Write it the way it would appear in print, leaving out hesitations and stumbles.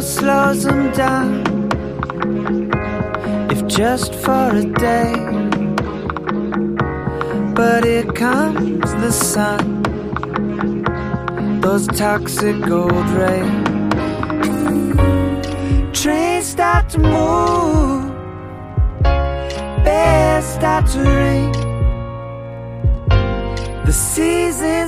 slows them down, if just for a day. But here comes the sun, those toxic gold rays. Trains start to move, bells start to ring. The season